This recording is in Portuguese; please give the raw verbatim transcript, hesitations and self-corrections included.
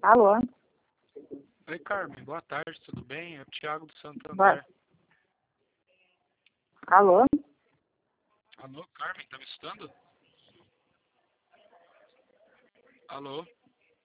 Alô? Oi, Carmen, boa tarde, tudo bem? É o Thiago do Santander. Boa... Alô? Alô, Carmen, tá me escutando? Alô?